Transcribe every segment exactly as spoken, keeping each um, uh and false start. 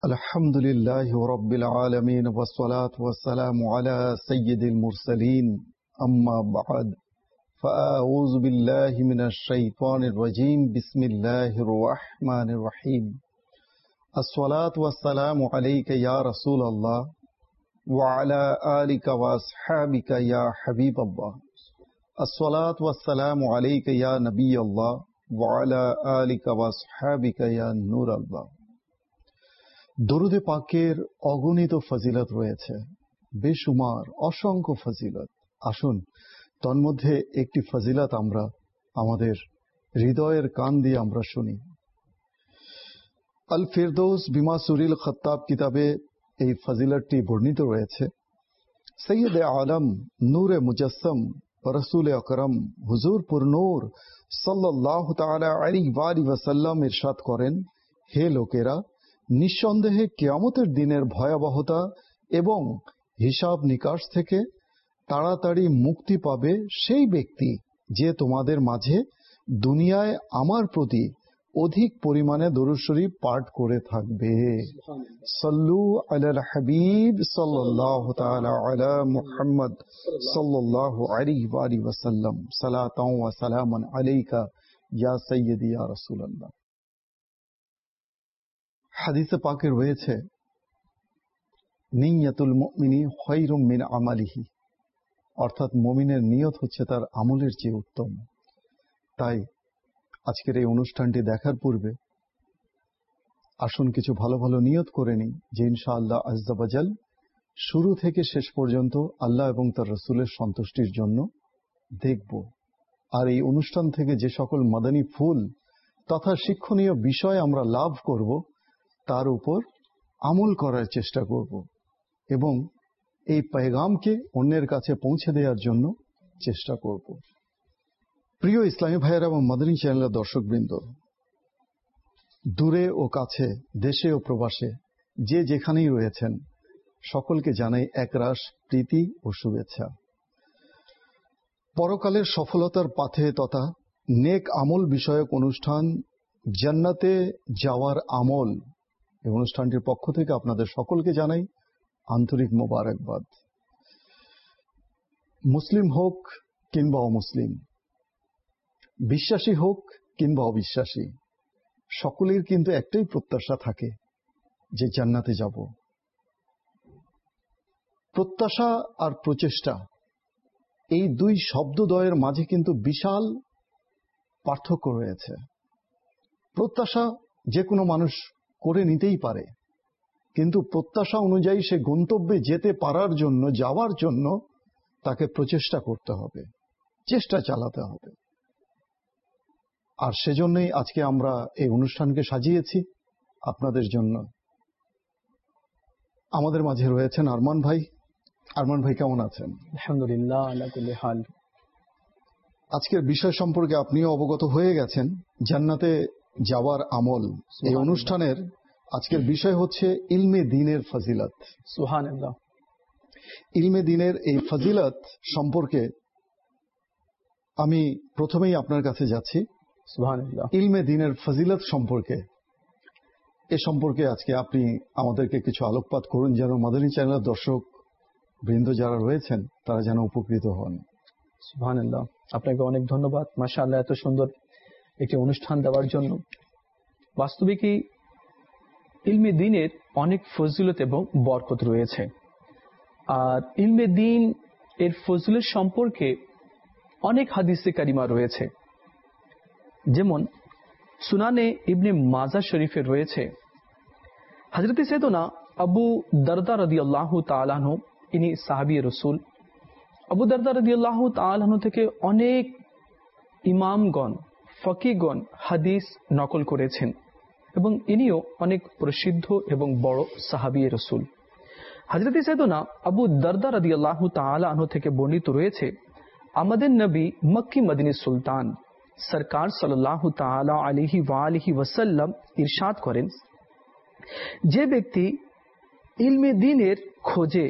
अल्हम्दुलिल्लाहि रब्बिल आलमीन वस्सलातु वस्सलामु अला सय्यिदिल मुरसलीन अम्मा बअद फ़अऊज़ु बिल्लाहि मिनश शैतानिर रजीम बिस्मिल्लाहिर रहमानिर रहीम अस्सलातु वस्सलामु अलैका या रसूलल्लाह व अला आलिका व अस्हाबिका या हबीबल्लाह अस्सलातु वस्सलामु अलैका या नबियल्लाह व अला आलिका व अस्हाबिका या नूरल्लाह। দরুদে পাকের অগণিত ফজিলত রয়েছে, বেশুমার অসংখ্য ফজিলত। আসুন তন্মধ্যে একটি ফজিলত আমরা আমাদের হৃদয়ের কান দিয়ে আমরা শুনি। আল ফিরদৌস বিমা সুরিল খত্তাব কিতাবে এই ফজিলতটি বর্ণিত রয়েছে। সৈয়দে আলম নূরে মুজাসসম রসুল আকরম হুজুর পুরনূর সাল্লাল্লাহু তাআলা আলাইহি ওয়াসাল্লাম ইরশাদ করেন, হে লোকেরা, নিঃসন্দেহে কিয়ামতের দিনের ভয়াবহতা এবং হিসাব নিকাশ থেকে তাড়াতাড়ি মুক্তি পাবে সেই ব্যক্তি যে তোমাদের মাঝে দুনিয়ায় আমার প্রতি অধিক পরিমাণে দরুদ শরীফ পাঠ করে থাকবে। সাল্লু আলাল হাবিব সাল্লাল্লাহু তাআলা আলা মুহাম্মদ সাল্লাল্লাহু আলাইহি ওয়াসাল্লাম সালাতাও ওয়া সালামান আলাইকা ইয়া সাইয়্যিদি ইয়া রাসূলুল্লাহ। হাদিসে পাকে রয়েছে, নিয়্যাতুল মুমিনি খায়রুম মিন আমালিহি, অর্থাৎ মুমিনের নিয়ত হচ্ছে তার আমলের চেয়ে উত্তম। তাই আজকের এই অনুষ্ঠানটি দেখার পূর্বে আসুন কিছু ভালো ভালো নিয়ত করে নিই যে ইনশাআল্লাহ আজ্জা ওয়াজাল শুরু থেকে শেষ পর্যন্ত আল্লাহ এবং তার রাসূলের সন্তুষ্টির জন্য দেখব। আর এই অনুষ্ঠান থেকে যে সকল মাদানী ফুল তথা শিক্ষণীয় বিষয় আমরা লাভ করব তার উপর আমল করার চেষ্টা করব এবং এই পেগামকে অন্যের কাছে পৌঁছে দেওয়ার জন্য চেষ্টা করব। প্রিয় ইসলামী ভাইয়েরা এবং মাদানী চ্যানেলের দর্শকবৃন্দ, দূরে ও কাছে, দেশে ও প্রবাসে যে যেখানেই রয়েছেন সকলকে জানাই একরাশ প্রীতি ও শুভেচ্ছা। পরকালের সফলতার পথে তথা নেক আমল বিষয়ক অনুষ্ঠান জান্নাতে যাওয়ার আমল, এই অনুষ্ঠানটির পক্ষ থেকে আপনাদের সকলকে জানাই আন্তরিক মোবারকবাদ। মুসলিম হোক কিংবা অমুসলিম, বিশ্বাসী হোক কিংবা অবিশ্বাসী, সকলের কিন্তু একটাই প্রত্যাশা থাকে যে জান্নাতে যাব। প্রত্যাশা আর প্রচেষ্টা, এই দুই শব্দদ্বয়ের মাঝে কিন্তু বিশাল পার্থক্য রয়েছে। প্রত্যাশা যে কোনো মানুষ করে নিতেই পারে, কিন্তু প্রত্যাশা অনুযায়ী সে গন্তব্যে যেতে পারার জন্য, যাওয়ার জন্য তাকে প্রচেষ্টা করতে হবে, চেষ্টা চালাতে হবে। আর সেজন্যই আজকে আমরা এই অনুষ্ঠানকে সাজিয়েছি আপনাদের জন্য। আমাদের মাঝে রয়েছেন আরমান ভাই। আরমান ভাই কেমন আছেন? আলহামদুলিল্লাহ আলা কুল্লি হাল। আজকের বিষয় সম্পর্কে আপনিও অবগত হয়ে গেছেন, জান্নাতে যাওয়ার আমল। এই অনুষ্ঠানের আজকের বিষয় হচ্ছে ইলমে দ্বীনের ফজিলত। সুবহানাল্লাহ। ইলমে দ্বীনের এই ফজিলত সম্পর্কে আমি প্রথমেই আপনার কাছে যাচ্ছি। সুবহানাল্লাহ। ইলমে দ্বীনের ফজিলত সম্পর্কে এ সম্পর্কে আজকে আপনি আমাদেরকে কিছু আলোকপাত করুন, যেন মাদানী চ্যানেলের দর্শক বৃন্দ যারা রয়েছেন তারা যেন উপকৃত হন। সুবহানাল্লাহ। আপনাকে অনেক ধন্যবাদ, মাশাআল্লাহ, এত সুন্দর একটি অনুষ্ঠান দেওয়ার জন্য। বাস্তবিকই ইলমে দ্বীনের অনেক ফজিলত এবং বরকত রয়েছে। আর ইলমে দ্বীন এর ফজিলত সম্পর্কে অনেক হাদিসে কারিমা রয়েছে। যেমন সুনানে ইবনে মাজা শরীফে রয়েছে, হযরত সাইয়েদনা আবু দারদা রাদিয়াল্লাহু তাআলা আনহু, ইনি সাহাবী রাসূল। আবু দারদা রাদিয়াল্লাহু তাআলা আনহু থেকে অনেক ইমামগণ, ফকিহগণ হাদিস নকল করেছেন এবং ইনিও অনেক প্রসিদ্ধ এবং বড় সাহাবী রাসূল। হযরত সাইয়েদনা আবু দারদা রাদিয়াল্লাহু তাআলা আনহু থেকে বর্ণিত রয়েছে, আমাদের নবী মক্কি মদিনী সুলতান সরকার সাল্লাল্লাহু তাআলা আলাইহি ওয়া আলিহি ওয়াসাল্লাম ইরশাদ করেন, যে ব্যক্তি ইলমে দ্বীনের খোঁজে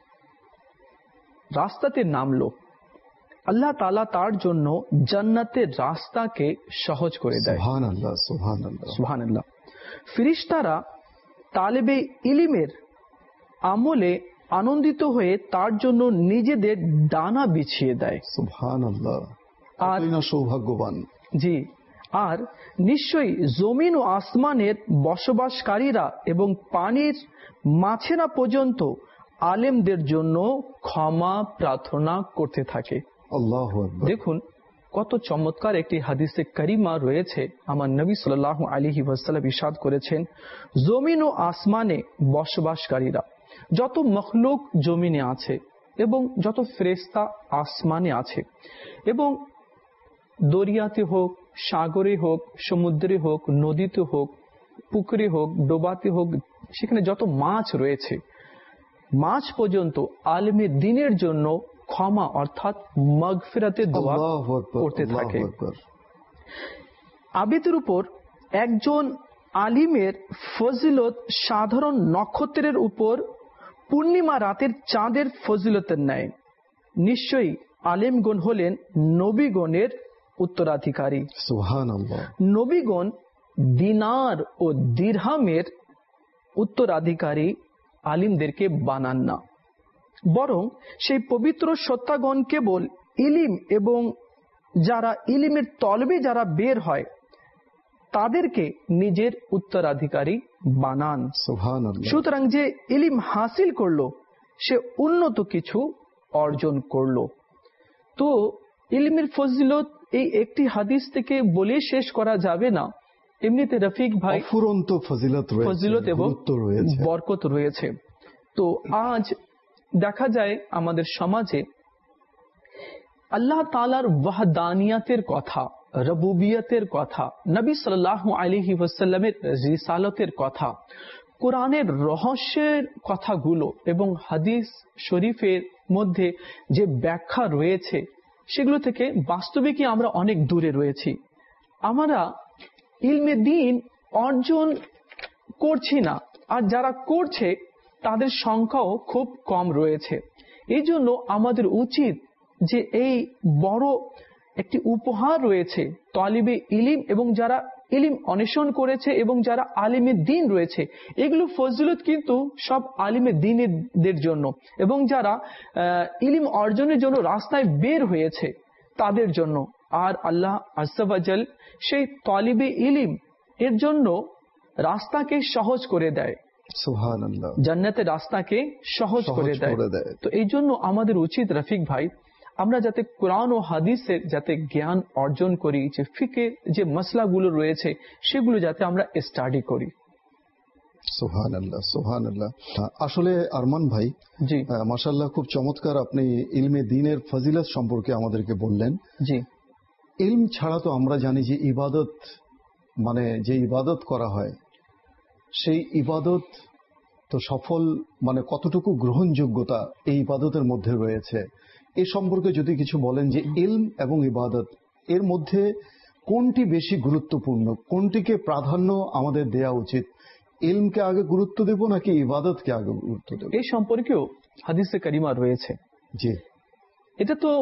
রাস্তাতে নামলো, আল্লাহ তাআলা তার জন্য জান্নাতের রাস্তাকে সহজ করে দেয়। সুবহানাল্লাহ, সুবহানাল্লাহ, সুবহানাল্লাহ। ফেরেশতারা তালেবে ইলিমের আমলে আনন্দিত হয়ে তার জন্য নিজেদের ডানা বিছিয়ে দেয়। সুবহানাল্লাহ, আর সৌভাগ্যবান। জি, আর নিশ্চয়ই জমিন ও আসমানের বসবাসকারীরা এবং পানির মাছেরা পর্যন্ত আলেমদের জন্য ক্ষমা প্রার্থনা করতে থাকে। আল্লাহু আকবার। দেখুন কত চমৎকার একটি হাদিসে কারিমা রয়েছে। আমার নবী সাল্লাল্লাহু আলাইহি ওয়াসাল্লাম ইরশাদ করেছেন, জমিন ও আসমানে বসবাসকারীরা, যত মখলুক জমিনে আছে এবং যত ফেরেশতা আসমানে আছে, এবং দরিয়াতে হোক, সাগরে হোক, সমুদ্রে হোক, নদীতে হোক, পুকুরে হোক, ডোবাতে হোক, সেখানে যত মাছ রয়েছে, মাছ পর্যন্ত আলেমে দ্বীনের জন্য ক্ষমা অর্থাৎ মাগফিরাতের দোয়া করতে থাকে। আবিদের উপর একজন আলিমের ফজিলত সাধারণ নক্ষত্রের উপর পূর্ণিমা রাতের চাঁদের ফজিলতের ন্যায়। নিশ্চয়ই আলেমগণ হলেন নবীগণের উত্তরাধিকারী। সুবহানাল্লাহ। নবীগণ দিনার ও দিরহামের উত্তরাধিকারী আলিমদেরকে বানান না, বরং সেই পবিত্র সত্তাগণ কেবল ইলিম এবং যারা ইলিমের তলবে যারা বের হয় তাদেরকে নিজের উত্তরাধিকারী বানান। সুবহানাল্লাহ। সুতরাং যে ইলিম হাসিল করলো সে উন্নত কিছু অর্জন করলো। তো ইলমের ফজিলত এই একটি হাদিস থেকে বলে শেষ করা যাবে না। এমনিতে রফিক ভাই অফুরন্ত ফজিলত রয়েছে, ফজিলত এবং রয়েছে, বরকত রয়েছে। তো আজ দেখা যায় আমাদের সমাজে আল্লাহ তাআলার ওয়াহদানিয়াতের কথা, রুবুবিয়তের কথা, নবী সাল্লাল্লাহু আলাইহি ওয়াসাল্লামের রিসালতের কথা, কোরআনের রহস্যের কথাগুলো এবং হাদিস শরীফের মধ্যে যে ব্যাখ্যা রয়েছে সেগুলো থেকে বাস্তবিকই আমরা অনেক দূরে রয়েছি। আমরা ইলমে দ্বীন অর্জন করছি না, আর যারা করছে তাদের সংখ্যাও খুব কম রয়েছে। এই জন্য আমাদের উচিত যে এই বড় একটি উপহার রয়েছে তালিবে ইলিম এবং যারা ইলিম অন্বেষণ করেছে এবং যারা আলিমে দ্বীন রয়েছে, এগুলো ফজিলত কিন্তু সব আলিমে দ্বীনদের জন্য, এবং যারা ইলিম অর্জনের জন্য রাস্তায় বের হয়েছে তাদের জন্য। আর আল্লাহ আজ্জা ওয়া জাল সেই তালিবে ইলিম এর জন্য রাস্তাকে সহজ করে দেয়। সুবহানাল্লাহ। জান্নাতের রাস্তাকে সহজ করে দেয়। তো এই জন্য আমাদের উচিত রফিক ভাই, আমরা যাতে কোরআন ও হাদিসের যাতে জ্ঞান অর্জন করি, যে ফিকের যে মসলাগুলো রয়েছে সেগুলো যাতে আমরা স্টাডি করি। সুবহানাল্লাহ, সুবহানাল্লাহ। আসলে আরমান ভাই, জি মাশাআল্লাহ, খুব চমৎকার আপনি ইলমে দ্বীনের ফজিলত সম্পর্কে আমাদেরকে বললেন। জি, ইলম ছাড়া তো আমরা জানি যে ইবাদত, মানে যে ইবাদত করা হয় সেই ইবাদত তো সফল, মানে কতটুকু গ্রহণযোগ্যতা এই ইবাদতের মধ্যে রয়েছে, এ সম্পর্কে যদি কিছু বলেন যে ইলম এবং ইবাদত এর মধ্যে কোনটি বেশি গুরুত্বপূর্ণ, কোনটিকে প্রাধান্য আমাদের দেয়া উচিত, ইলমকে আগে গুরুত্ব দেব নাকি ইবাদতকে আগে গুরুত্ব দেব? এই সম্পর্কেও হাদিসে কারিমা রয়েছে। জি, এটা তো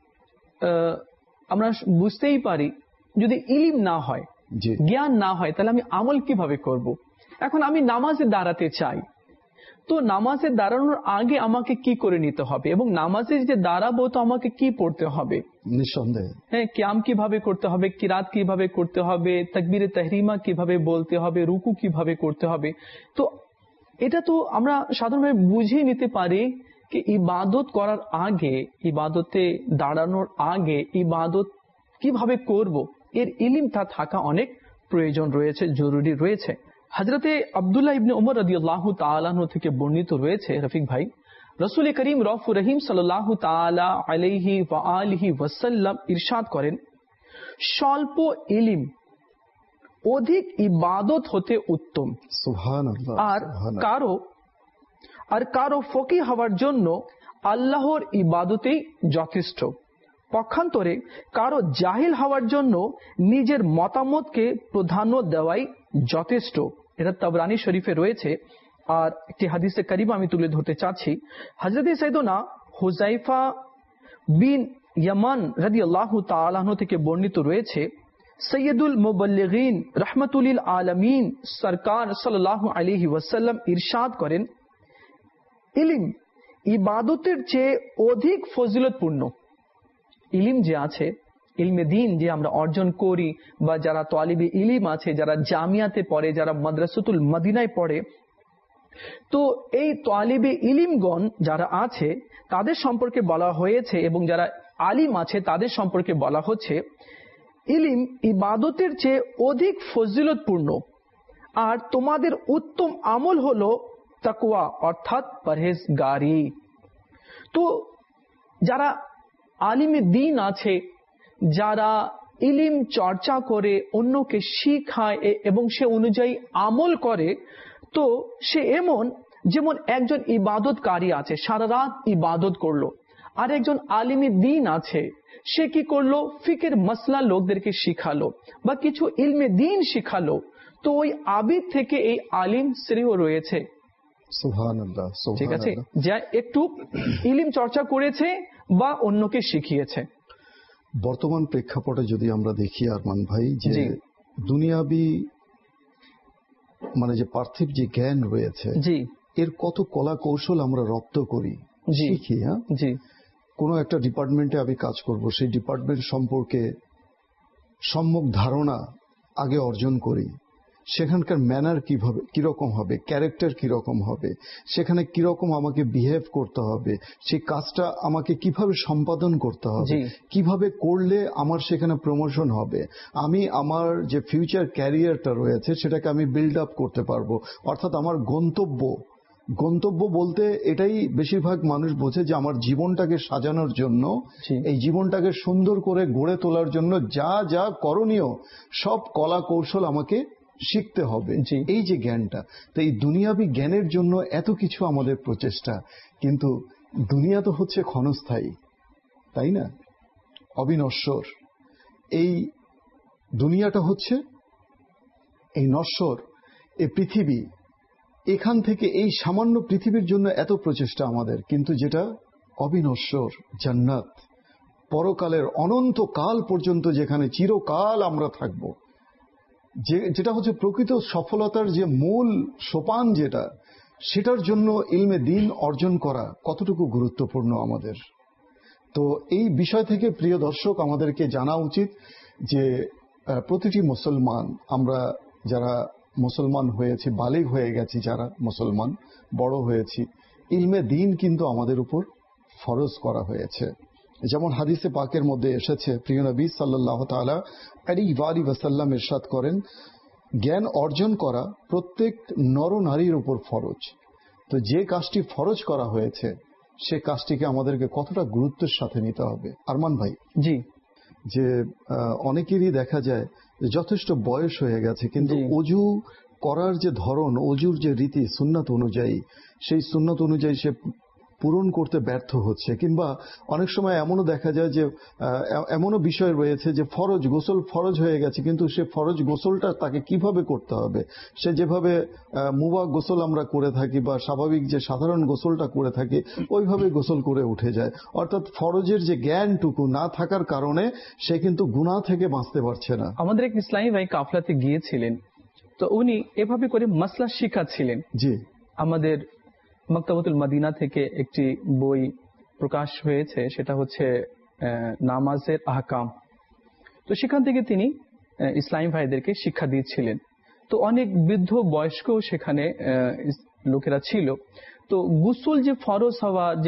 আমরা বুঝতেই পারি, যদি ইলিম না হয়, জ্ঞান না হয়, তাহলে আমি আমল কিভাবে করব? এখন আমি নামাজে দাঁড়াতে চাই, তো নামাজে দাঁড়ানোর আগে আমাকে কি করে নিতে হবে, এবং নামাজে যে দাঁড়াবো তো আমাকে কি পড়তে হবে? নিঃসন্দেহে হ্যাঁ, কিয়াম কিভাবে করতে হবে, কিরাত কিভাবে করতে হবে, তাকবীরে তাহরিমা কিভাবে বলতে হবে, রুকু কিভাবে করতে হবে। তো এটা তো আমরা সাধারণভাবে বুঝিয়ে নিতে পারি কি ইবাদত করার আগে, ইবাদতে দাঁড়ানোর আগে ইবাদত কিভাবে করব, এর ইলিমটা থাকা অনেক প্রয়োজন রয়েছে, জরুরি রয়েছে। হযরতে আব্দুল্লাহ ইবনে উমর রাদিয়াল্লাহু তাআলা আনহু থেকে বর্ণিত রয়েছে রফিক ভাই, রাসূল করিম রাউফুর রহিম সাল্লাল্লাহু তাআলা আলাইহি ওয়া আলিহি ওয়াসাল্লাম ইরশাদ করেন, স্বল্প ইলম অধিক ইবাদত হতে উত্তম। সুবহানাল্লাহ। আর কারো আর কারো ফকিহ হওয়ার জন্য আল্লাহর ইবাদতেই যথেষ্ট। পক্ষান্তরে কারো জাহিল হওয়ার জন্য নিজের মতামতকে প্রাধান্য দেওয়াই যথেষ্ট। এটা তাবরানী শরীফে রয়েছে। আর একটি হাদিসে কারিমা আমি তুলে ধরতে চাচ্ছি। হযরত সাইয়েদনা হুযায়ফা বিন ইয়ামান রাদিয়াল্লাহু তাআলা আনহু থেকে বর্ণিত রয়েছে, সৈয়দুল মুবল্লিগিন রাহমাতুল লিল আলামিন সরকার সাল্লাল্লাহু আলাইহি ওয়াসাল্লাম ইরশাদ করেন, ইলম ইবাদতের চেয়ে অধিক ফজিলতপূর্ণ। ইলম যে আছে, ইলমে দ্বীন যে আমরা অর্জন করি, বা যারা তালিবে ইলম আছে, যারা জামিয়াতে পড়ে, যারা মাদ্রাসাতুল মদিনায় পড়ে, তো এই তালিবে ইলমগণ যারা আছে তাদের সম্পর্কে বলা হয়েছে, এবং যারা আলিম আছে তাদের সম্পর্কে বলা হচ্ছে, ইলম ইবাদতের চেয়ে অধিক ফজিলতপূর্ণ, আর তোমাদের উত্তম আমল হলো তাকওয়া অর্থাৎ পরহেজগারি। তো যারা আলিমে দ্বীন আছে, যারা ইলম চর্চা করে অন্যকে শিখায় এবং সে অনুযায়ী আমল করে, তো সে এমন যেমন একজন ইবাদতকারী আছে, সারা রাত ইবাদত করলো, আর একজন আলিমে দ্বীন আছে, সে কি করলো, ফিকের মাসলা লোকদেরকে শিখালো বা কিছু ইলমে দ্বীন শিখালো, তো ওই আবিদ থেকে এই আলিম শ্রেয় রয়েছে। সুবহানাল্লাহ, ঠিক আছে, যা একটু ইলম চর্চা করেছে বা অন্যকে শিখিয়েছে। বর্তমান প্রেক্ষাপটে যদি আমরা দেখি আরমান ভাই, যে দুনিয়াবি মানে যে পার্থিব যে জ্ঞান রয়েছে, জি, এর কত কলা কৌশল আমরা রপ্ত করি, শিখি। হ্যাঁ, জি, কোনো একটা ডিপার্টমেন্টে আমি কাজ করব, সেই ডিপার্টমেন্ট সম্পর্কে সম্যক ধারণা আগে অর্জন করি, সেখানকার ম্যানার কিভাবে কিরকম হবে, ক্যারেক্টার কিরকম হবে, সেখানে কিরকম আমাকে বিহেভ করতে হবে, সেই কাজটা আমাকে কিভাবে সম্পাদন করতে হবে, কিভাবে করলে আমার সেখানে প্রমোশন হবে, আমি আমার যে ফিউচার ক্যারিয়ারটা রয়েছে সেটাকে আমি বিল্ড আপ করতে পারবো। অর্থাৎ আমার গন্তব্য গন্তব্য বলতে এটাই বেশিরভাগ মানুষ বোঝে, যে আমার জীবনটাকে সাজানোর জন্য, এই জীবনটাকে সুন্দর করে গড়ে তোলার জন্য যা যা করণীয় সব কলা কৌশল আমাকে শিখতে হবে, এই যে জ্ঞানটা। তো এই দুনিয়াবি জ্ঞানের জন্য এত কিছু আমাদের প্রচেষ্টা, কিন্তু দুনিয়া তো হচ্ছে ক্ষণস্থায়ী, তাই না, অবিনশ্বর। এই দুনিয়াটা হচ্ছে এই নশ্বর, এই পৃথিবী, এখান থেকে এই সামান্য পৃথিবীর জন্য এত প্রচেষ্টা আমাদের, কিন্তু যেটা অবিনশ্বর জান্নাত, পরকালের অনন্ত কাল পর্যন্ত যেখানে চিরকাল আমরা থাকব, যে যেটা হচ্ছে প্রকৃত সফলতার যে মূল সোপান, যেটা সেটার জন্য ইলমে দ্বীন অর্জন করা কতটুকু গুরুত্বপূর্ণ আমাদের। তো এই বিষয় থেকে প্রিয় দর্শক আমাদেরকে জানা উচিত যে প্রতিটি মুসলমান, আমরা যারা মুসলমান হয়েছি, বালিগ হয়ে গেছি, যারা মুসলমান বড় হয়েছি, ইলমে দ্বীন কিন্তু আমাদের উপর ফরজ করা হয়েছে। যেমন হাদিসে পাকের মধ্যে এসেছে, প্রিয় নবী সাল্লাল্লাহু তাআলা আলাইহি ওয়াসাল্লাম ইরশাদ করেন, জ্ঞান অর্জন করা প্রত্যেক নর নারীর উপর ফরজ। তো যে কাজটি ফরজ করা হয়েছে সে কাজটিকে আমাদেরকে কতটা গুরুত্বের সাথে নিতে হবে। আরমান ভাই, জি, যে অনেকেরই দেখা যায় যথেষ্ট বয়স হয়ে গেছে, কিন্তু অজু করার যে ধরন, অজুর যে রীতি সুন্নাত অনুযায়ী, সেই সুন্নাত অনুযায়ী সে পূরণ করতে ব্যর্থ হচ্ছে। কিংবা অনেক সময় এমনও দেখা যায় যে এমনও বিষয় রয়েছে যে ফরজ গোসল ফরজ হয়ে গেছে, কিন্তু সে ফরজ গোসলটা তাকে কিভাবে করতে হবে, সে যেভাবে মুবাহ গোসল আমরা করে থাকি বা স্বাভাবিক যে সাধারণ গোসলটা করে থাকি ওইভাবে গোসল করে উঠে যায়। অর্থাৎ ফরজের যে জ্ঞানটুকু না থাকার কারণে সে কিন্তু গুনাহ থেকে বাঁচতে পারছে না। আমাদের এক ইসলামী ভাই কাফলাতে গিয়েছিলেন, তো উনি এভাবে করে মাসলা শিখাচ্ছিলেন। জি, আমাদের মাকতাবাতুল মদিনা থেকে একটি বই প্রকাশ হয়েছে, সেটা হচ্ছে নামাজের আহকাম। তো সেখান থেকে তিনি ইসলামী ভাইদেরকে শিক্ষা দিচ্ছিলেন। তো অনেক বৃদ্ধ বয়স্ক সেখানে লোকেরা ছিল। তো গুসল যে ফরজ হওয়া যে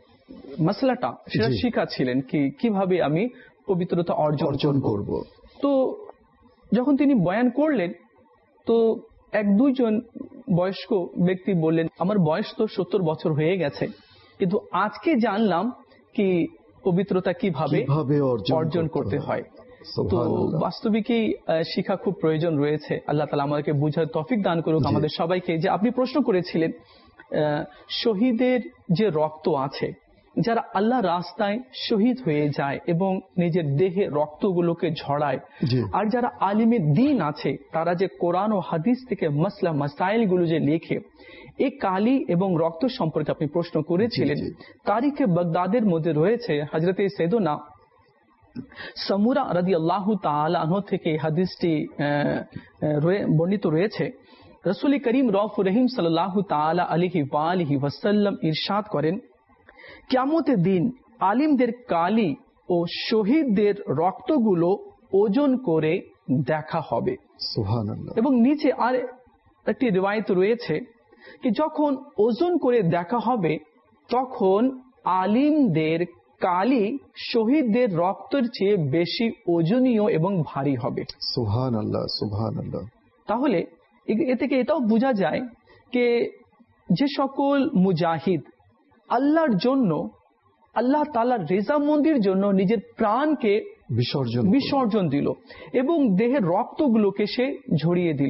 মশলাটা সেটা শিখাচ্ছিলেন, কি কিভাবে আমি পবিত্রতা অর্জন করব। তো যখন তিনি বয়ান করলেন, তো এক দুইজন বয়স্ক ব্যক্তি বললেন, আমার বয়স তো সত্তর বছর হয়ে গেছে, কিন্তু আজকে জানলাম কি পবিত্রতা কিভাবে অর্জন করতে হয়। তো বাস্তবিকই শিক্ষা খুব প্রয়োজন রয়েছে। আল্লাহ তাআলা আমাদেরকে বুঝার তৌফিক দান করুক আমাদের সবাইকে। যে আপনি প্রশ্ন করেছিলেন, শহীদের যে রক্ত আছে, যারা আল্লাহ রাস্তায় শহীদ হয়ে যায় এবং নিজের দেহে রক্তগুলোকে ঝরায়, আর যারা আলিমে দ্বীন আছে তারা যে কোরআন ও হাদিস থেকে মাসলা মাসাইল গুলো যে লেখে, এই কালি এবং রক্ত সম্পর্কে আপনি প্রশ্ন করেছিলেন। তারিখে বাগদাদের মধ্যে রয়েছে হযরতে সৈয়দনা সামুরা রাদিয়াল্লাহু তাআলা আনহু থেকে হাদিসটি বর্ণিত রয়েছে। রাসূল করিম রউফুর রহিম সাল্লাল্লাহু তাআলা আলাইহি ওয়া আলিহি ওয়াসাল্লাম ইরশাদ করেন, কিয়ামতের দিন আলিমদের কালি ও শহীদদের রক্তগুলো ওজন করে দেখা হবে। সুবহানাল্লাহ। এবং নিচে আর একটি রিওয়ায়াত রয়েছে কি যখন ওজন করে দেখা হবে তখন আলিমদের কালি শহীদদের রক্তের চেয়ে বেশি ওজনীয় এবং ভারী হবে। সুবহানাল্লাহ, সুবহানাল্লাহ। তাহলে এ থেকে এটাও বোঝা যায় যে যে সকল মুজাহিদ আল্লাহর জন্য, আল্লাহ তাআলার রেজামন্দির জন্য নিজের প্রাণকে বিসর্জন বিসর্জন দিল এবং দেহের রক্তগুলোকে সে ঝরিয়ে দিল,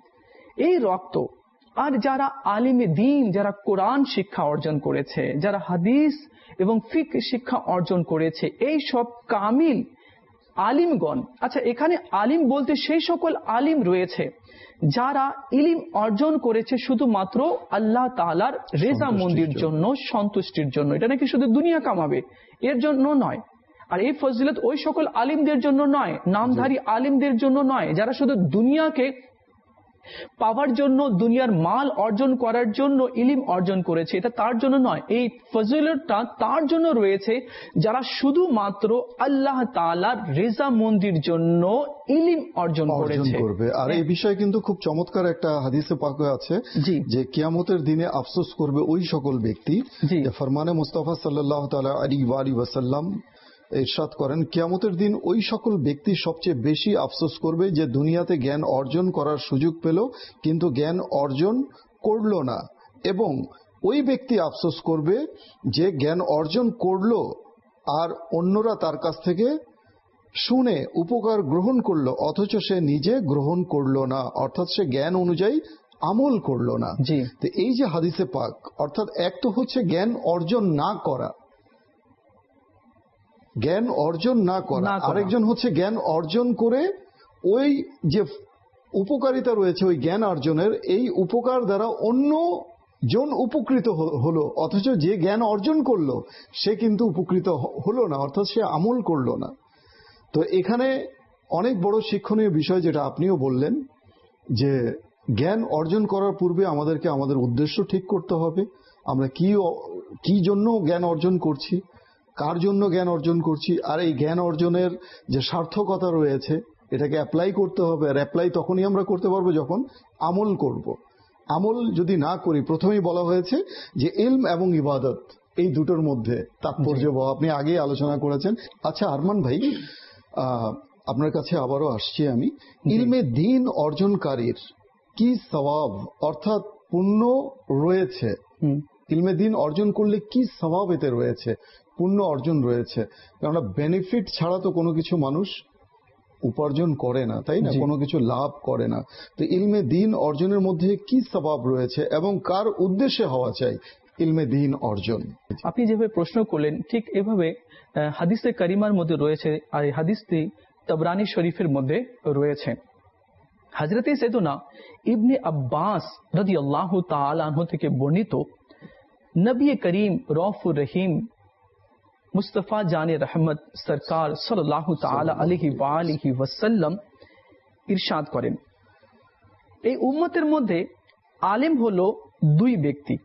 এই রক্ত আর যারা আলিমে দ্বীন, যারা কোরআন শিক্ষা অর্জন করেছে, যারা হাদিস এবং ফিকহ শিক্ষা অর্জন করেছে, এই সব কামিল আলিমগণ, আচ্ছা এখানে আলিম বলতে সেই সকল আলিম রয়েছে যারা ইলম অর্জন করেছে শুধুমাত্র আল্লাহ তাআলার রেজামন্দির জন্য, সন্তুষ্টির জন্য, এটা নাকি শুধু দুনিয়া কামাবে এর জন্য নয়। আর এই ফজিলত ওই সকল আলিমদের জন্য নয়, নামধারী আলিমদের জন্য নয়, যারা শুধু দুনিয়াকে পাওয়ার জন্য, দুনিয়ার মাল অর্জন করার জন্য ইলম অর্জন করেছে, এটা তার জন্য নয়। এই ফজিলতটা তার জন্য রয়েছে যারা শুধুমাত্র আল্লাহ তাআলার রেজামন্দির জন্য ইলম অর্জন করেছে। আর এই বিষয়ে কিন্তু খুব চমৎকার একটা হাদিসে পাকে আছে যে কিয়ামতের দিনে আফসোস করবে ওই সকল ব্যক্তি, ফরমানে মুস্তাফা সাল্লাল্লাহু তাআলা আলাইহি ওয়া আলিহি ওয়াসাল্লাম ইরশাদ করেন, কিয়ামতের দিন ওই সকল ব্যক্তি সবচেয়ে বেশি আফসোস করবে যে দুনিয়াতে জ্ঞান অর্জন করার সুযোগ পেল কিন্তু জ্ঞান অর্জন করল না, এবং ওই ব্যক্তি আফসোস করবে যে জ্ঞান অর্জন করলো আর অন্যরা তার কাছ থেকে শুনে উপকার গ্রহণ করলো অথচ সে নিজে গ্রহণ করলো না, অর্থাৎ সে জ্ঞান অনুযায়ী আমল করলো না। তো এই যে হাদিসে পাক, অর্থাৎ এক তো হচ্ছে জ্ঞান অর্জন না করা, জ্ঞান অর্জন না করা, আরেকজন হচ্ছে জ্ঞান অর্জন করে ওই যে উপকারিতা রয়েছে ওই জ্ঞান অর্জনের, এই উপকার দ্বারা অন্য জন উপকৃত হলো অথচ যে জ্ঞান অর্জন করলো সে কিন্তু উপকৃত হলো না, অর্থাৎ সে আমল করলো না। তো এখানে অনেক বড় শিক্ষণীয় বিষয় যেটা আপনিও বললেন যে জ্ঞান অর্জন করার পূর্বে আমাদেরকে আমাদের উদ্দেশ্য ঠিক করতে হবে, আমরা কি কি জন্য জ্ঞান অর্জন করছি, কার জন্য জ্ঞান অর্জন করছি, আর এই জ্ঞান অর্জনের যে সার্থকতা রয়েছে এটাকে অ্যাপ্লাই করতে হবে। আর অ্যাপ্লাই তখনই আমরা করতে পারবো যখন আমল করব। আমল যদি না করি, প্রথমেই বলা হয়েছে যে ইলম এবং ইবাদত এই দুটোর মধ্যে তাৎপর্য আপনি আগেই আলোচনা করেছেন। আচ্ছা আরমান ভাই, আপনার কাছে আবারও আসছি আমি, ইলমে দ্বীন অর্জনকারীর কি সওয়াব অর্থাৎ পুণ্য রয়েছে, ইলমে দ্বীন অর্জন করলে কি সওয়াব এতে রয়েছে, পুণ্য অর্জন রয়েছে? কেননা বেনিফিট ছাড়া তো কোনো কিছু মানুষ উপার্জন করে না, তাই না, কোনো কিছু লাভ করে না। তো ইলমে দ্বীন অর্জনের মধ্যে কি সওয়াব রয়েছে এবং কার উদ্দেশ্যে হওয়া চাই ইলমে দ্বীন অর্জন? আপনি যেভাবে প্রশ্ন করলেন ঠিক এভাবে হাদিসে কারিমার মধ্যে রয়েছে, আর এই হাদিসটি তাবরানী শরীফের মধ্যে রয়েছে। হযরতে সাইয়েদুনা ইবনে আব্বাস রাদিয়াল্লাহু তাআলা আনহু থেকে বর্ণিত, নবী করিম রউফুর রহিম মুস্তাফা জানে রহমত সরকার সাল্লাল্লাহু তাআলা আলাইহি ওয়া আলিহি ওয়াসাল্লাম ইরশাদ করেন, এই উম্মতের মধ্যে আলেম হলো দুই ব্যক্তি,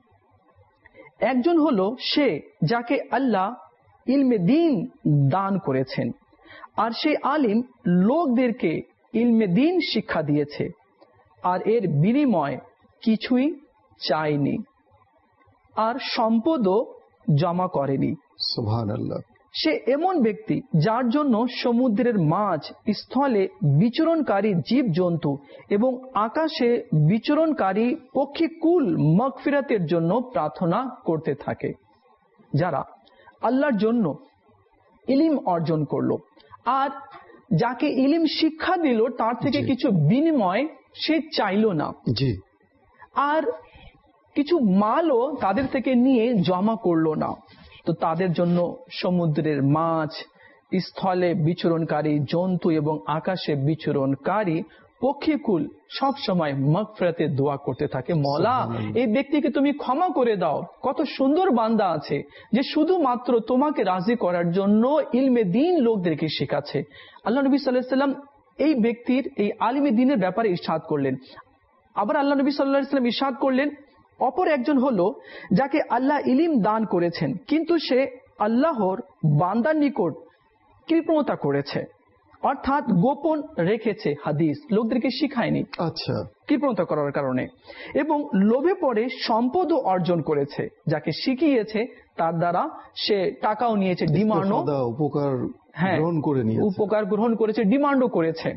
একজন হলো সে যাকে আল্লাহ ইলমে দ্বীন দান করেছেন, আর সেই আলিম লোকদেরকে ইলমে দ্বীন শিক্ষা দিয়েছে আর এর বিনিময় কিছুই চায়নি আর সম্পদও জমা করেনি। সুবহানাল্লাহ। সে এমন ব্যক্তি যার জন্য সমুদ্রের মাছ, স্থলে বিচরণকারী জীব জন্তু এবং আকাশে বিচরণকারী পক্ষীকুল মাগফিরাতের জন্য প্রার্থনা করতে থাকে। যারা আল্লাহর জন্য ইলম অর্জন করলো আর যাকে ইলম শিক্ষা দিল তার থেকে কিছু বিনিময় সে চাইল না, জি, আর কিছু মালও তাদের থেকে নিয়ে জমা করলো না, তো তাদের জন্য সমুদ্রের মাছ, স্থলে বিচরণকারী জন্তু এবং আকাশে বিচরণকারী পক্ষীকুল সব সময় মাগফিরাতে দোয়া করতে থাকে, মওলা এই ব্যক্তিকে তুমি ক্ষমা করে দাও। কত সুন্দর বান্দা আছে যে শুধুমাত্র তোমাকে রাজি করার জন্য ইলমে দ্বীন লোকদেরকে শেখাচ্ছে। আল্লাহ নবী সাল্লাল্লাহু আলাইহি ওয়াসাল্লাম এই ব্যক্তির, এই আলিমে দ্বীনের ব্যাপারে ইরশাদ করলেন। আবার আল্লাহ নবী সাল্লাল্লাহু আলাইহি ওয়াসাল্লাম ইরশাদ করলেন, অপর একজন হলো যাকে আল্লাহ ইলম দান করেছেন, কিন্তু সে আল্লাহর বান্দার নিকট কৃপণতা করেছে, অর্থাৎ গোপন রেখেছে হাদিস, লোকদেরকে শিখায়নি, আচ্ছা, কৃপণতা করার কারণে, এবং লোভে পড়ে সম্পদও অর্জন করেছে। যাকে শিখিয়েছে তার দ্বারা সে টাকাও নিয়েছে, ডিমান্ডও, উপকার গ্রহণ করে নিয়েছে, উপকার গ্রহণ করেছে, ডিমান্ডও করেছে।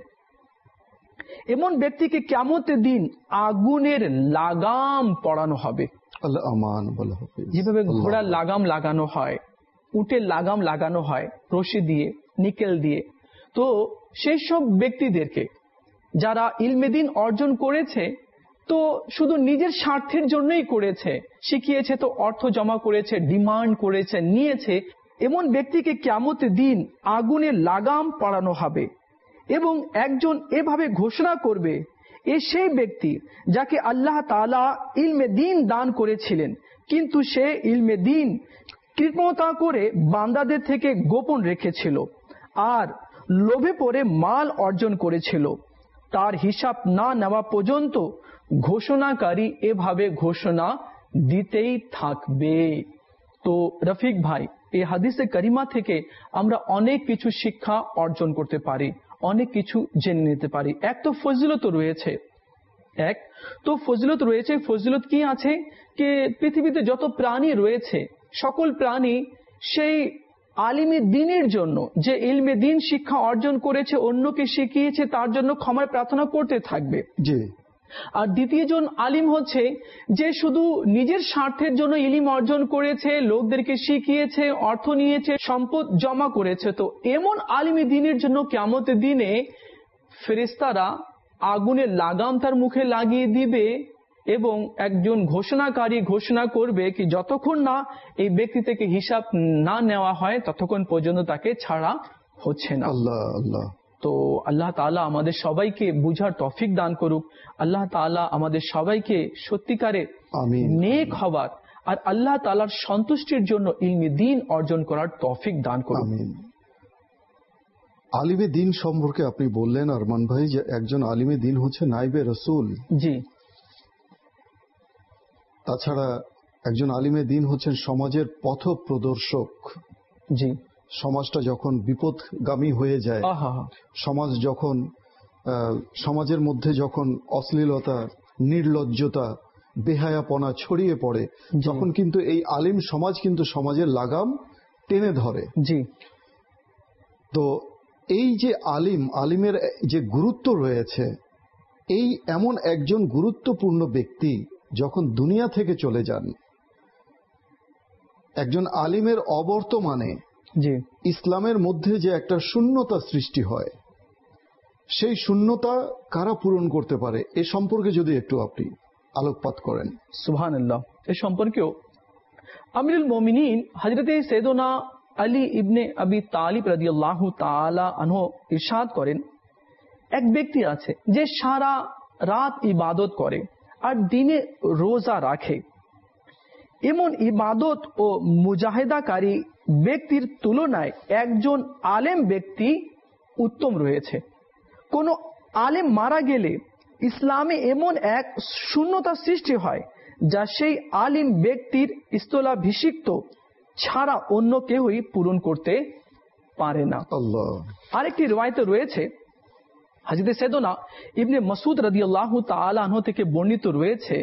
এমন ব্যক্তিকে কিয়ামতের দিন আগুনের লাগাম পরানো হবে। আল্লাহ আমান বলা হবে। যেভাবে ঘোড়ার লাগাম লাগানো হয়, উটের লাগাম লাগানো হয় রশি দিয়ে, নিকেল দিয়ে, তো সেই সব ব্যক্তিদেরকে যারা ইলমে দ্বীন অর্জন করেছে তো শুধু নিজের স্বার্থের জন্যই করেছে, শিখিয়েছে তো অর্থ জমা করেছে, ডিমান্ড করেছে, নিয়েছে, এমন ব্যক্তিকে কিয়ামতের দিন আগুনের লাগাম পরানো হবে। এবং একজন এভাবে ঘোষণা করবে, এ সেই ব্যক্তি যাকে আল্লাহ তাআলা ইলমে দ্বীন দান করেছিলেন, কিন্তু সে ইলমে দ্বীন কৃপণতা করে বান্দাদের থেকে গোপন রেখেছিল আর লোভে পড়ে মাল অর্জন করেছিল। তার হিসাব না নেওয়া পর্যন্ত ঘোষণাকারী এভাবে ঘোষণা দিতেই থাকবে। তো রফিক ভাই, এই হাদিসে কারিমা থেকে আমরা অনেক কিছু শিক্ষা অর্জন করতে পারি, অনেক কিছু জেনে নিতে পারি। এক তো ফজিলত রয়েছে, এক তো ফজিলত রয়েছে। ফজিলত কি আছে? যে পৃথিবীতে যত প্রাণী রয়েছে সকল প্রাণী সেই আলিমে দ্বীনের জন্য, যে ইলমে দ্বীন শিক্ষা অর্জন করেছে, অন্যকে শিখিয়েছে, তার জন্য ক্ষমার প্রার্থনা করতে থাকবে। জি। আর দ্বিতীয় জন আলিম হচ্ছে যে শুধু নিজের স্বার্থের জন্য ইলম অর্জন করেছে, লোকদেরকে শিখিয়েছে, অর্থ নিয়েছে, সম্পদ জমা করেছে। তো এমন আলিমে দ্বীনের জন্য কিয়ামতের দিনে ফেরেশতারা আগুনের লাগাম তার মুখে লাগিয়ে দিবে এবং একজন ঘোষণাকারী ঘোষণা করবে কি যতক্ষণ না এই ব্যক্তি থেকে হিসাব না নেওয়া হয় ততক্ষণ পর্যন্ত তাকে ছাড়া হচ্ছে না। আল্লাহ আল্লাহ। তো আল্লাহ তাআলা আমাদের সবাইকে বুঝার তৌফিক দান করুক। আল্লাহ তাআলা আমাদের সবাইকে সত্যিকারে নেক হবার আর আল্লাহ তাআলার সন্তুষ্টির জন্য ইলমে দ্বীন অর্জন করার তৌফিক দান করুক। আমিন। আলিমে দ্বীন সম্পর্কে আপনি বললেন আরমান ভাই যে একজন আলিমে দ্বীন হচ্ছে নাইবে রাসূল। জি। তাছাড়া একজন আলিমে দ্বীন হচ্ছেন সমাজের পথ প্রদর্শক। জি। সমাজটা যখন বিপদগামী হয়ে যায়, সমাজ যখন সমাজের মধ্যে যখন অশ্লীলতা, নির্লজ্জতা, বেহায়াপনা ছড়িয়ে পড়ে, তখন কিন্তু এই আলিম সমাজ কিন্তু সমাজের লাগাম টেনে ধরে। জি। তো এই যে আলিম, আলিমের যে গুরুত্ব রয়েছে, এই এমন একজন গুরুত্বপূর্ণ ব্যক্তি যখন দুনিয়া থেকে চলে যান, একজন আলিমের অবর্তমানে জি ইসলামের মধ্যে যে একটা শূন্যতা সৃষ্টি হয়, সেই শূন্যতা কারা পূরণ করতে পারে এ সম্পর্কে যদি একটু আপনি আলোকপাত করেন। সুবহানাল্লাহ। এ সম্পর্কেও আমিরুল মুমিনিন হযরতে সাইয়েদনা আলী ইবনে আবি তালিব রাদিয়াল্লাহু তাআলা আনহু ইরশাদ করেন, এক ব্যক্তি আছে যে সারা রাত ইবাদত করে আর দিনে রোজা রাখে। এমন ইবাদত ও মুজাহিদাকারী ব্যক্তির তুলনায় একজন আলেম ব্যক্তি উত্তম রয়েছে। কোন আলেম মারা গেলে ইসলামে এমন এক শূন্যতা সৃষ্টি হয় যা সেই আলিম ব্যক্তির স্থলাভিষিক্ত ছাড়া অন্য কেউই পূরণ করতে পারে না। আরেকটি riwayate রয়েছে, হযরত সাইয়েদনা ইবনে মাসউদ রাদিয়াল্লাহু তাআলা আনহু থেকে বর্ণিত রয়েছে,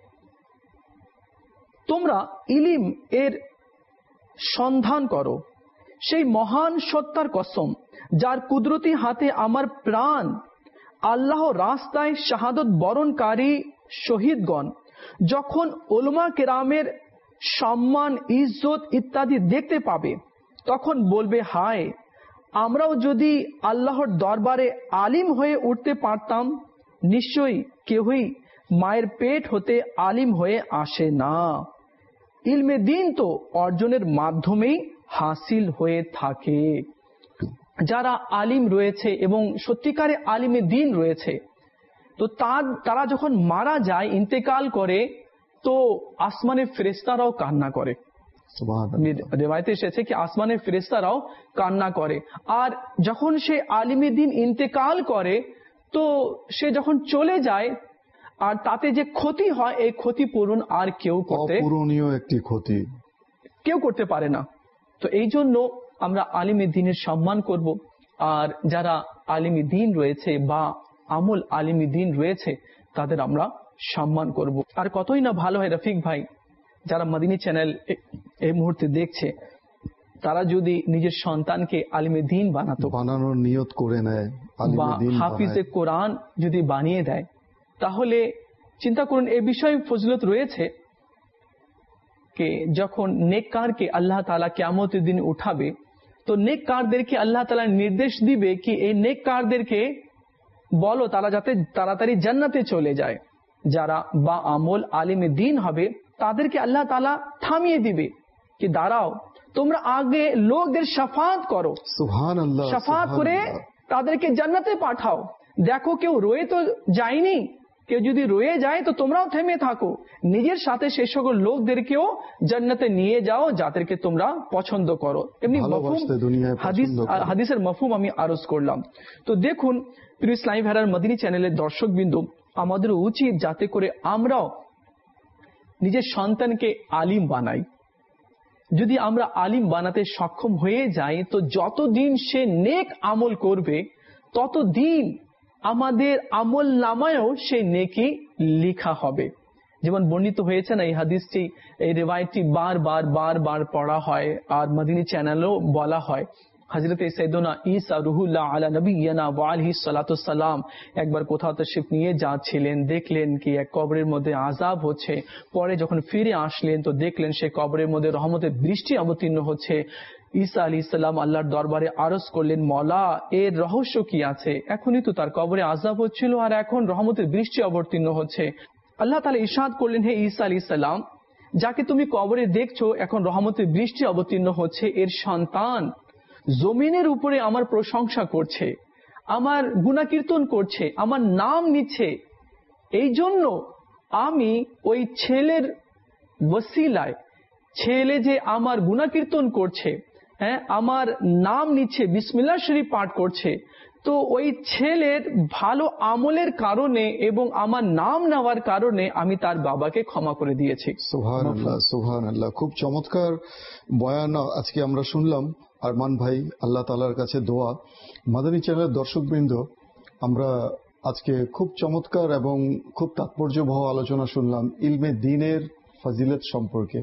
তোমরা ইলম এর সন্ধান করো সেই মহান সত্তার কসম যার কুদরতি হাতে আমার প্রাণ। আল্লাহ রাস্তায় শাহাদত বরণকারী শহীদগণ যখন উলামা কেরামের সম্মান, ইজ্জত ইত্যাদি দেখতে পাবে তখন বলবে, হায়, আমরাও যদি আল্লাহর দরবারে আলিম হয়ে উঠতে পারতাম। নিশ্চয়ই কেউই মায়ের পেট হতে আলিম হয়ে আসে না। ইলমে দ্বীন তো অর্জনের মাধ্যমেই হাসিল হয়ে থাকে। যারা আলিম রয়েছে এবং সত্যিকারে আলিমে দ্বীন রয়েছে, তো তারা যখন মারা যায়, ইন্তেকাল করে, তো আসমানের ফেরেশতারাও কান্না করে। রিওয়ায়েতে এসেছে কি আসমানের ফেরেশতারাও কান্না করে। আর যখন সে আলিমে দ্বীন ইন্তেকাল করে, তো সে যখন চলে যায়, আর তাতে যে ক্ষতি হয়, এই ক্ষতিপূরণ আর কেউ করতে অপূরণীয় একটি ক্ষতি কেউ করতে পারে না। তো এই জন্য আমরা আলিমে দ্বীনের সম্মান করব, আর যারা আলিমে দ্বীন রয়েছে বা আমল আলিমে দ্বীন রয়েছে তাদের আমরা সম্মান করব। আর কতই না ভালো হয় রফিক ভাই, যারা মদিনী চ্যানেল এই মুহূর্তে দেখছে, তারা যদি নিজের সন্তানকে আলিমে দ্বীন বানাতো, বানানোর নিয়ত করে নেয়, বা হাফিজে কোরআন যদি বানিয়ে দেয়, তাহলে চিন্তা করুন এই বিষয়ে ফজিলত রয়েছে কে যখন নেককারকে আল্লাহ তাআলা কিয়ামতের দিন উঠাবে, তো নেককারদেরকে আল্লাহ তাআলা নির্দেশ দিবে কি এই নেককারদেরকে বলো তারা যাতে তাড়াতাড়ি জান্নাতে চলে যায়। যারা বা আমল আলিমে দ্বীন হবে তাদেরকে আল্লাহ তাআলা থামিয়ে দিবে কি দাঁড়াও, তোমরা আগে লোকদের শাফাত করো, সুবহানাল্লাহ, শাফাত করে তাদেরকে জান্নাতে পাঠাও। দেখো কেউ রয়ে তো যায়নি, কেউ যদি রয়ে যায় তো তোমরাও থেমে থাকো, নিজের সাথে সেই সকল লোকদেরকেও জান্নাতে নিয়ে যাও যাদেরকে তোমরা পছন্দ করো। এমনি হাদিস হাদিসের মফহুম আমি আরজ করলাম। তো দেখুন প্রিয় ইসলামী ভাইরার মদিনী চ্যানেলের দর্শকবৃন্দ, আমাদের উচিত যাতে করে আমরাও নিজের সন্তানকে আলিম বানাই। যদি আমরা আলিম বানাতে সক্ষম হয়ে যাই, তো যতদিন সে নেক আমল করবে ততদিন আমাদের আমল নামায়ও সে নেকি লেখা হবে। যেমন বর্ণিত হয়েছে না, এই হাদিসটি, এই রিওয়ায়াতটি বার বার বার বার পড়া হয়, আর মদিনী চ্যানেলেও বলা হয়। হযরতে সাইয়েদনা ঈসা রুহুল্লাহ আলা নবিয়্যিনা ওয়া আলাইহিস সালাতু সালাম একবার কোথাও তাশরীফ নিয়ে যাচ্ছিলেন, দেখলেন কি এক কবরের মধ্যে আযাব হচ্ছে। পরে যখন ফিরে আসলেন তো দেখলেন সে কবরের মধ্যে রহমতের বৃষ্টি অবতীর্ণ হচ্ছে। ঈসা আলাইহিস সালাম আল্লাহর দরবারে আরজ করলেন, মওলা এর রহস্য কি আছে? এখনই তো তার কবরে আযাব হচ্ছিল আর এখন রহমতের বৃষ্টি অবতীর্ণ হচ্ছে। আল্লাহ তাআলা ইরশাদ করলেন, হে ঈসা আলাইহিস সালাম, যাকে তুমি কবরে দেখছো এখন রহমতের বৃষ্টি অবতীর্ণ হচ্ছে, এর সন্তান জমিনের উপরে আমার প্রশংসা করছে, আমার গুণাকীর্তন করছে, আমার নাম নিচ্ছে। এই জন্য আমি ওই ছেলের ওসিলায়, ছেলে যে আমার গুণাকীর্তন করছে, হ্যাঁ আমার নাম নিচ্ছে, বিসমিল্লাহ শরীফ পাঠ করছে, তো ওই ছেলের ভালো আমলের কারণে এবং আমার নাম নেওয়ার কারণে আমি তার বাবাকে ক্ষমা করে দিয়েছি। সুবহানাল্লাহ, সুবহানাল্লাহ। খুব চমৎকার বয়ান আজকে আমরা শুনলাম আরমান ভাই। আল্লাহ তাআলার কাছে দোয়া, মাদানী চ্যানেলের দর্শকবৃন্দ, আমরা আজকে খুব চমৎকার এবং খুব তাৎপর্যবহ আলোচনা শুনলাম ইলমে দ্বীনের ফজিলত সম্পর্কে।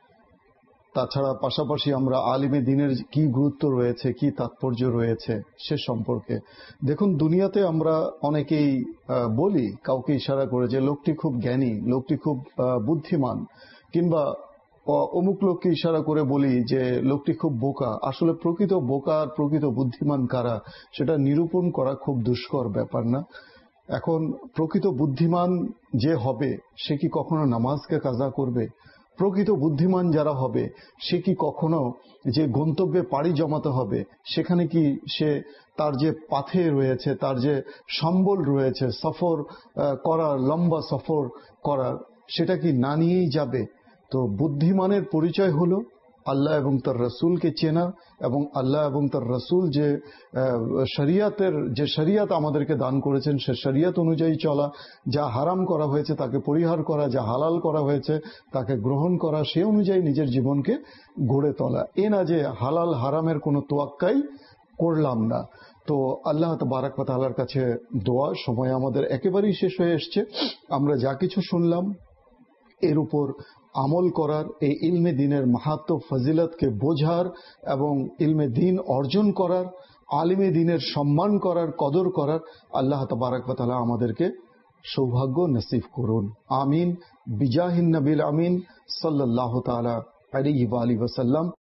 তাছাড়া পাশাপাশি আমরা আলিমে দ্বীনের কি গুরুত্ব রয়েছে, কি তাৎপর্য রয়েছে সে সম্পর্কে। দেখুন, দুনিয়াতে আমরা অনেকেই বলি, কাউকে ইশারা করে যে লোকটি খুব জ্ঞানী, লোকটি খুব বুদ্ধিমান, কিংবা অমুক লোককে ইশারা করে বলি যে লোকটি খুব বোকা। আসলে প্রকৃত বোকা আর প্রকৃত বুদ্ধিমান কারা সেটা নিরূপণ করা খুব দুষ্কর ব্যাপার না? এখন প্রকৃত বুদ্ধিমান যে হবে সে কি কখনো নামাজকে কাজা করবে? প্রকৃত বুদ্ধিমান যারা হবে সে কি কখনো যে গন্তব্যে পাড়ি জমাতে হবে সেখানে কি সে তার যে পাথে রয়েছে, তার যে সম্বল রয়েছে সফর করার, লম্বা সফর করার, সেটা কি না নিয়েই যাবে? তো বুদ্ধিমানের পরিচয় হলো আল্লাহ এবং তার রসুলকে চেনা, এবং আল্লাহ এবং তার রসুল যে শরিয়াতের যে শরিয়াত আমাদেরকে দান করেছেন সে শরিয়াত অনুযায়ী চলা, যা হারাম করা হয়েছে তাকে পরিহার করা, যা হালাল করা হয়েছে তাকে গ্রহণ করা, সে অনুযায়ী নিজের জীবনকে গড়ে তোলা। এ না যে হালাল হারামের কোনো তোয়াক্কাই করলাম না। তো আল্লাহ তাবারক ওয়া তাআলার কাছে দোয়া, সময় আমাদের একেবারেই শেষ হয়ে এসছে। আমরা যা কিছু শুনলাম এর উপর আমল করার, এই ইলমে দ্বীনের মাহাত্ম্য ফজিলতকে বোঝার এবং ইলমে দ্বীন অর্জন করার, আলিমে দ্বীনের সম্মান করার, কদর করার আল্লাহ তাবারক ওয়া তাআলা আমাদেরকে সৌভাগ্য নসিব করুন। আমিন। বিজাহিন নবিল আমিন সাল্লাল্লাহু তাআলা আলাইহি ওয়া আলিহি ওয়াসাল্লাম।